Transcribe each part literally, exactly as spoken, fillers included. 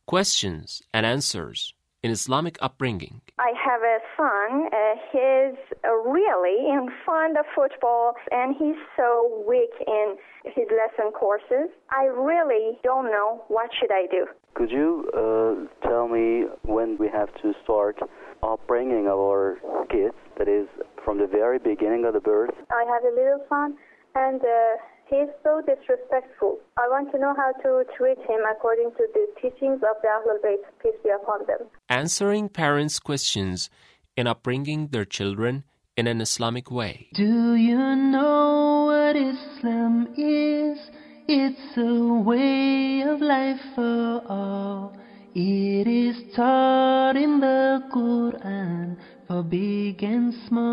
Questions and answers in Islamic upbringing. I have a son. Uh, he's uh, really in fond of football, and he's so weak in his lesson courses. I really don't know what should I do. Could you uh, tell me when we have to start upbringing our kids, that is, from the very beginning of the birth? I have a little son, and uh, he's so disrespectful. I want to know how to treat him according to the teachings of the Ahlul Bayt, peace be upon them. Answering parents' questions in upbringing their children in an Islamic way. Do you know what Islam is? It's a way of life for all. It is taught in the Quran for big and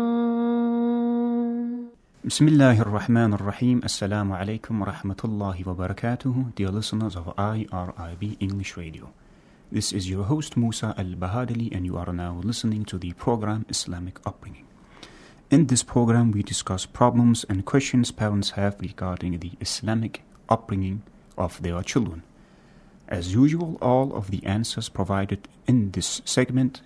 small. Bismillahir Rahmanir Rahim. Assalamu alaikum wa rahmatullahi wa barakatuhu. Dear listeners of I R I B English Radio. This is your host Musa Al-Bahadali, and you are now listening to the program Islamic Upbringing. In this program, we discuss problems and questions parents have regarding the Islamic upbringing of their children. As usual, all of the answers provided in this segment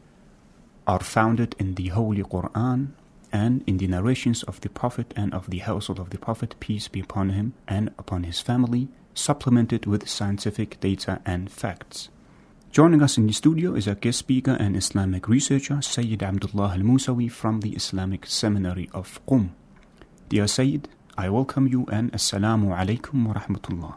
are founded in the Holy Quran and in the narrations of the Prophet and of the household of the Prophet, peace be upon him and upon his family, supplemented with scientific data and facts. Joining us in the studio is a guest speaker and Islamic researcher, Sayyid Abdullah Al-Musawi from the Islamic Seminary of Qum. Dear Sayyid, I welcome you and Assalamu alaikum wa rahmatullah.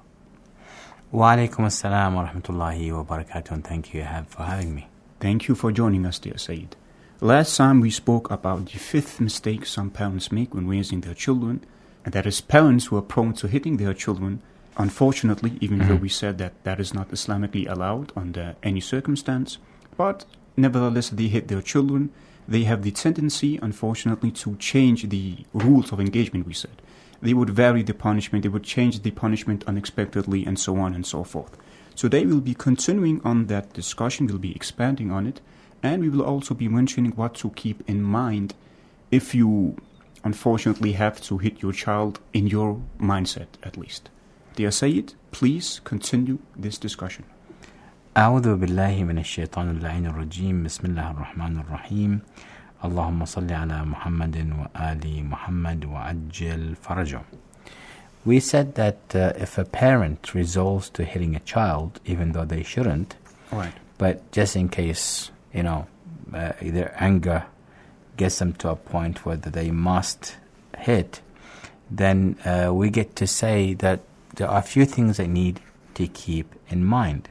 Wa alaikum assalam wa rahmatullahi wa barakatuh, and thank you for having me. Thank you for joining us, dear Sayyid. Last time we spoke about the fifth mistake some parents make when raising their children, and that is parents who are prone to hitting their children. Unfortunately, even mm-hmm. though we said that that is not Islamically allowed under any circumstance, but nevertheless they hit their children, they have the tendency, unfortunately, to change the rules of engagement, we said. They would vary the punishment, they would change the punishment unexpectedly, and so on and so forth. So they will be continuing on that discussion, we'll be expanding on it, and we will also be mentioning what to keep in mind if you, unfortunately, have to hit your child in your mindset, at least. Dear Sayyid, please continue this discussion. أعوذ بالله من الشيطان اللعين الرجيم بسم الله الرحمن الرحيم اللهم صل على محمد وآل محمد وعجل فرجه. We said that uh, if a parent resolves to hitting a child, even though they shouldn't, right. but just in case, you know, uh, their anger gets them to a point where they must hit, then uh, we get to say that there are a few things they need to keep in mind.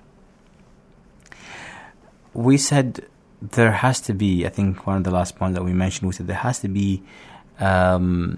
We said there has to be, I think one of the last points that we mentioned, we said there has to be, um,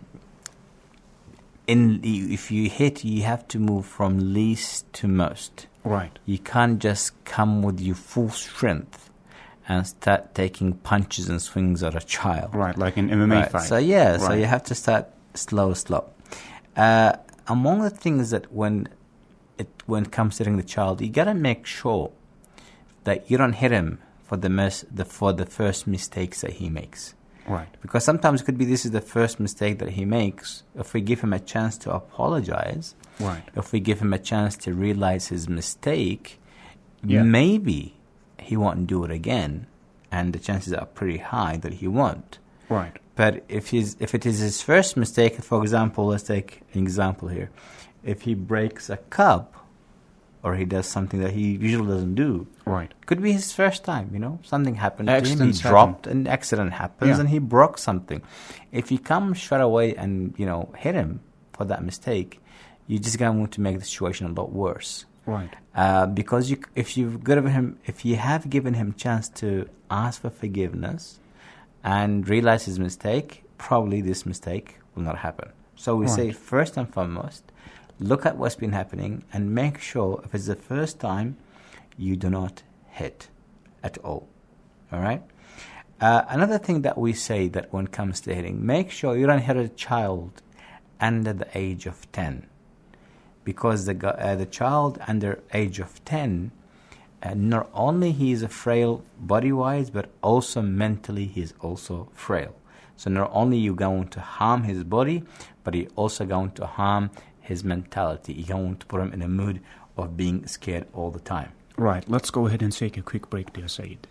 in if you hit, you have to move from least to most. Right. You can't just come with your full strength and start taking punches and swings at a child. Right, like an M M A right. fight. So yeah, right. so you have to start slow, slow. Uh, among the things that when it when it comes to hitting the child, you gotta make sure that you don't hit him for the mes- the for the first mistakes that he makes. Right. Because sometimes it could be this is the first mistake that he makes. If we give him a chance to apologize, right. if we give him a chance to realize his mistake, yeah. maybe he won't do it again, and the chances are pretty high that he won't. Right. But if he's if it is his first mistake, for example, let's take an example here. If he breaks a cup, or he does something that he usually doesn't do, right, could be his first time. You know, something happened Accidents to him. He dropped, happen. an accident happens, yeah. and he broke something. If you come straight away and you know hit him for that mistake, you're just going to make the situation a lot worse. Right. Uh, because you, if you've given him, if you have given him chance to ask for forgiveness and realize his mistake, probably this mistake will not happen. So we right. say first and foremost, look at what's been happening and make sure if it's the first time, you do not hit at all. All right? Uh, another thing that we say that when it comes to hitting, make sure you don't hit a child under the age of ten. Because the uh, the child under age of ten, uh, not only he is a frail body-wise, but also mentally he is also frail. So not only you going to harm his body, but you also going to harm his mentality. You're going to put him in a mood of being scared all the time. Right, let's go ahead and take a quick break there, Said.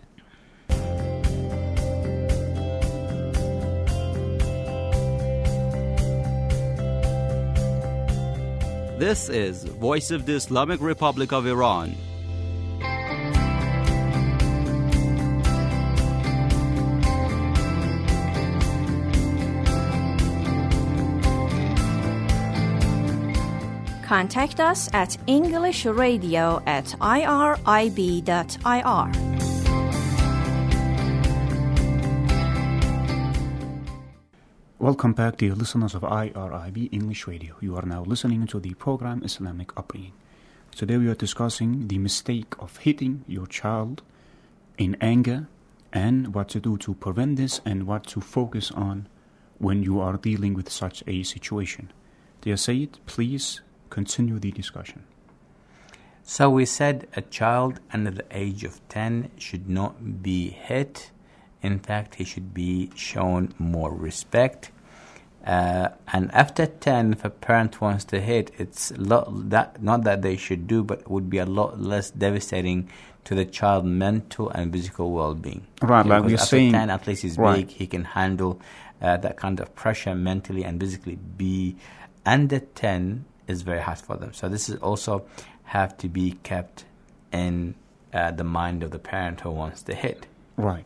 This is Voice of the Islamic Republic of Iran. Contact us at English Radio at irib dot I R. Welcome back, dear listeners of I R I B English Radio. You are now listening to the program Islamic Upbringing. Today we are discussing the mistake of hitting your child in anger and what to do to prevent this and what to focus on when you are dealing with such a situation. Dear Sayyid, please continue the discussion. So we said a child under the age of ten should not be hit. In fact, he should be shown more respect. Uh, and after ten, if a parent wants to hit, it's a lot that not that they should do, but it would be a lot less devastating to the child's mental and physical well-being. Right, like we're after saying, ten, at least he's right. big, he can handle uh, that kind of pressure mentally and physically. Be under ten is very hard for them. So this is also have to be kept in uh, the mind of the parent who wants to hit. Right.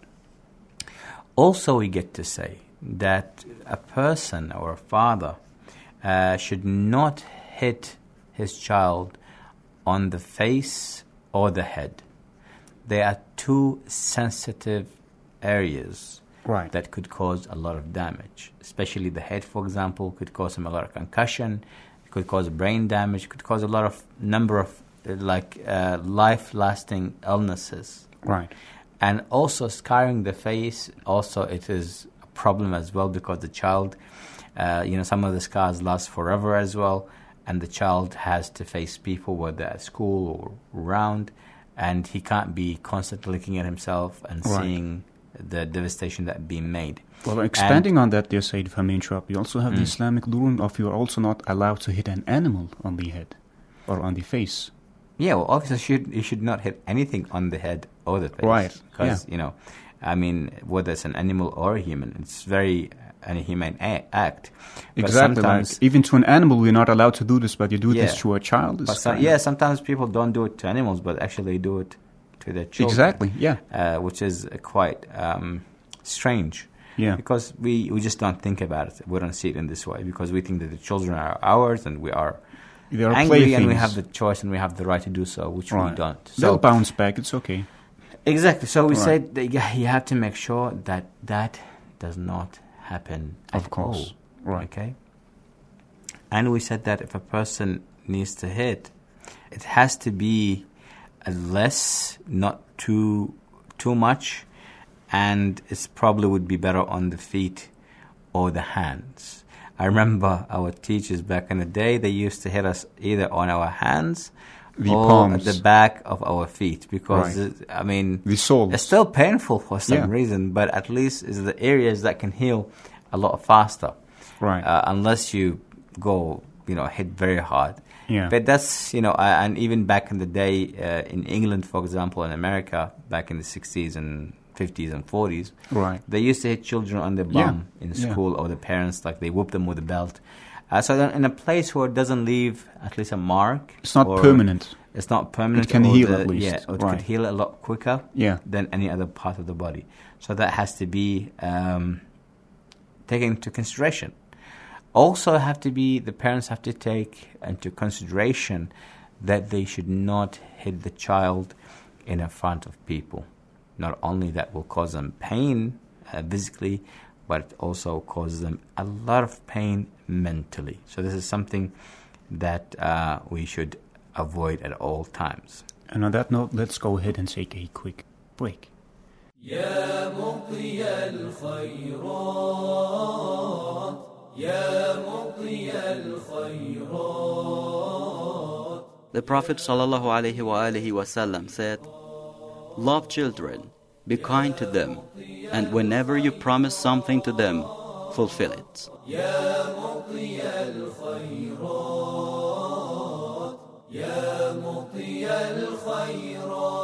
Also, we get to say that a person or a father uh, should not hit his child on the face or the head. They are two sensitive areas right. that could cause a lot of damage. Especially the head, for example, could cause him a lot of concussion. It could cause brain damage. Could cause a lot of number of uh, like uh, life-lasting illnesses. Right. And also scarring the face, also it is a problem as well because the child, uh, you know, some of the scars last forever as well, and the child has to face people, whether at school or around, and he can't be constantly looking at himself and right. seeing the devastation that being made. Well, expanding and, on that, dear Said, if I may interrupt, you also have mm. the Islamic ruling of you are also not allowed to hit an animal on the head or on the face. Yeah, well, obviously, should, you should not hit anything on the head or the face. Right. Because, yeah. you know, I mean, whether it's an animal or a human, it's very an inhumane a- act. Exactly. Like, even to an animal, we're not allowed to do this, but you do yeah. this to a child. But some, yeah, sometimes people don't do it to animals, but actually do it to their children. Exactly, yeah. Uh, which is quite um, strange. Yeah. Because we, we just don't think about it. We don't see it in this way because we think that the children are ours and we are... They are angry and we have the choice and we have the right to do so, which right. we don't. So they'll bounce back. It's okay. Exactly. So we right. said that you have to make sure that that does not happen. Of at course. All. Right. Okay. And we said that if a person needs to hit, it has to be a less, not too too much, and it probably would be better on the feet or the hands. I remember our teachers back in the day, they used to hit us either on our hands the or palms. at the back of our feet because, right. it, I mean, the soles. It's still painful for some yeah. reason, but at least it's the areas that can heal a lot faster. Right. Uh, unless you go, you know, hit very hard. Yeah. But that's, you know, uh, and even back in the day uh, in England, for example, in America, back in the sixties and fifties and forties, right. they used to hit children on their bum yeah. in school yeah. or the parents, like they whoop them with a belt. Uh, so then in a place where it doesn't leave at least a mark. It's not permanent. It's not permanent. It can heal the, at least. Yeah, it right. could heal a lot quicker yeah. than any other part of the body. So that has to be um, taken into consideration. Also have to be, the parents have to take into consideration that they should not hit the child in front of people. Not only that will cause them pain uh, physically, but it also causes them a lot of pain mentally. So this is something that uh, we should avoid at all times. And on that note, let's go ahead and take a quick break. يا مطي الخيرات يا مطي الخيرات. The Prophet sallallahu alaihi wasallam said, "Love children, be kind to them, and whenever you promise something to them, fulfill it." يا مطي الخيرات يا مطي الخيرات.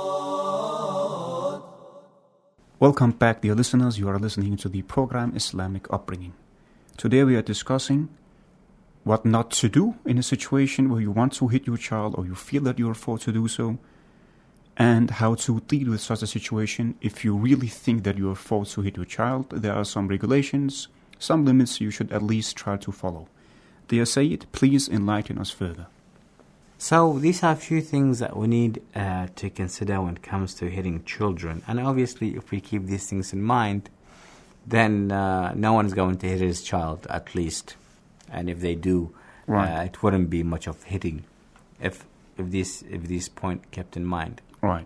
Welcome back, dear listeners. You are listening to the program Islamic Upbringing. Today we are discussing what not to do in a situation where you want to hit your child or you feel that you are forced to do so, and how to deal with such a situation if you really think that you are forced to hit your child. There are some regulations, some limits you should at least try to follow. Dear Sayyid, please enlighten us further. So these are a few things that we need uh, to consider when it comes to hitting children. And obviously, if we keep these things in mind, then uh, no one is going to hit his child, at least. And if they do, right. uh, it wouldn't be much of hitting if if this if this point kept in mind. Right.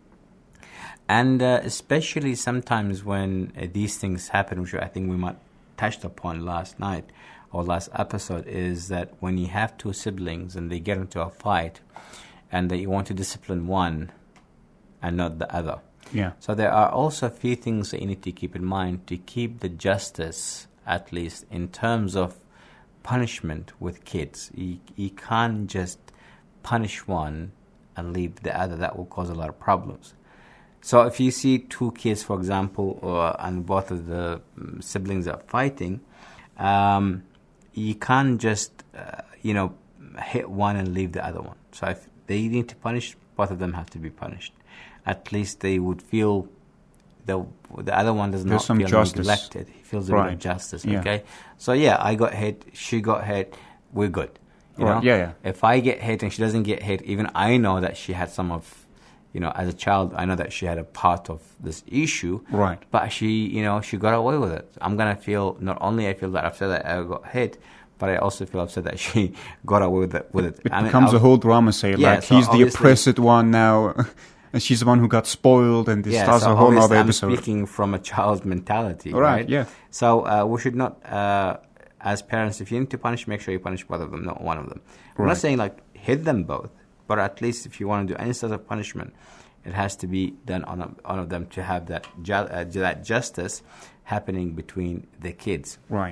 And uh, especially sometimes when uh, these things happen, which I think we might touched upon last night, or last episode, is that when you have two siblings and they get into a fight and that you want to discipline one and not the other. Yeah. So there are also a few things that you need to keep in mind to keep the justice, at least in terms of punishment with kids. You, you can't just punish one and leave the other. That will cause a lot of problems. So if you see two kids, for example, or, and both of the um, siblings are fighting, um, you can't just, uh, you know, hit one and leave the other one. So if they need to punish, both of them have to be punished. At least they would feel the the other one does There's not some feel justice. neglected. He feels a Right. bit of justice. Yeah. Okay, so yeah, I got hit, she got hit, we're good. You Right. know? Yeah, yeah. If I get hit and she doesn't get hit, even I know that she had some of, you know, as a child, I know that she had a part of this issue. Right. But she, you know, she got away with it. I'm gonna feel not only I feel that upset that I got hit, but I also feel upset that she got away with it. With it, It I mean, becomes I'll- a whole drama, say, Yeah, like so he's the obviously- oppressed one now, and she's the one who got spoiled, and this Yeah, starts so a whole obviously other I'm episode. speaking from a child's mentality, Right, right? yeah. So uh, we should not, uh, as parents, if you need to punish, make sure you punish both of them, not one of them. I'm Right. not saying like hit them both, but at least if you want to do any sort of punishment, it has to be done on a, on of them to have that ju- uh, that justice happening between the kids. Right.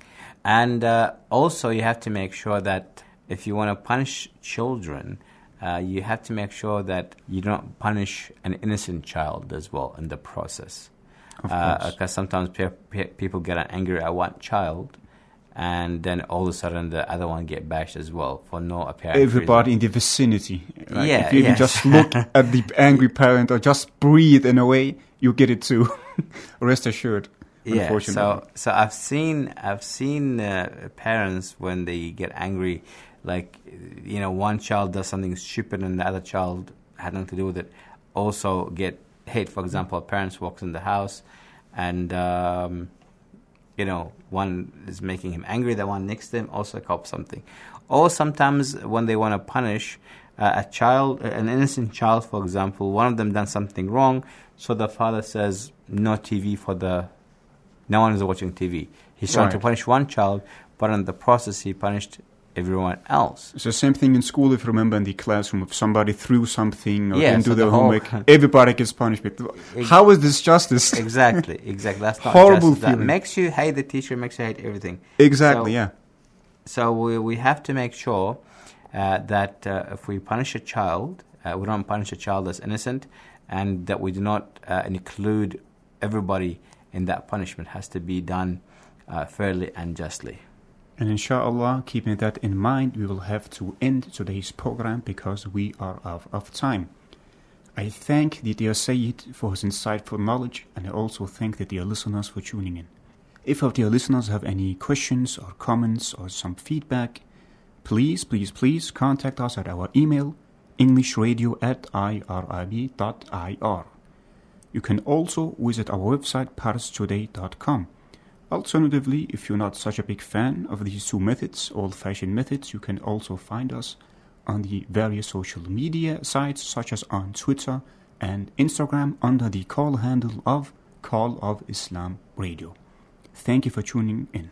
And uh, also, you have to make sure that if you want to punish children, uh, you have to make sure that you don't punish an innocent child as well in the process. Of Uh, course. Because sometimes pe- pe- people get angry at one child, and then all of a sudden the other one get bashed as well for no apparent Everybody reason. in the vicinity. Like, Yeah, if you even yes. just look at the angry parent or just breathe in a way, you get it too. Rest assured. Yeah, Unfortunately. so so I've seen I've seen uh, parents when they get angry, like, you know, one child does something stupid and the other child had nothing to do with it, also get hit. For example, a parent walks in the house and um, you know, one is making him angry, the one next to him also cops something. Or sometimes when they want to punish uh, a child, an innocent child, for example, one of them done something wrong, so the father says no T V for the. No one is watching T V. He's trying to Right. punish one child, but in the process he punished everyone else. It's the same thing in school, if you remember, in the classroom. If somebody threw something or Yeah, didn't so do their the whole- homework, everybody gets punished. How is this justice? Exactly, exactly. That's not Horrible justice. That feeling. makes you hate the teacher, makes you hate everything. Exactly, So- yeah. So we we have to make sure uh, that uh, if we punish a child, uh, we don't punish a child that's innocent, and that we do not uh, include everybody in that punishment. Has to be done uh, fairly and justly. And inshallah, keeping that in mind, we will have to end today's program because we are out of time. I thank the dear Sayyid for his insightful knowledge, and I also thank the dear listeners for tuning in. If our dear listeners have any questions or comments or some feedback, please, please, please contact us at our email, englishradio at irib dot ir. You can also visit our website, pars today dot com. Alternatively, if you're not such a big fan of these two methods, old-fashioned methods, you can also find us on the various social media sites, such as on Twitter and Instagram, under the call handle of Call of Islam Radio. Thank you for tuning in.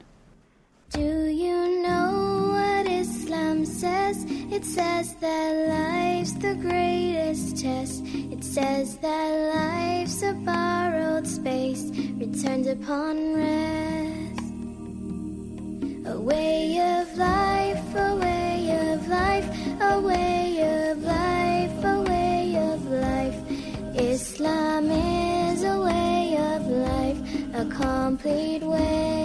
Do you know what Islam says? It says that life's the greatest test. It says that life's a borrowed space, returned upon rest. A way of life, a way of life, a way of life, a way of life. Islam is a way a complete way.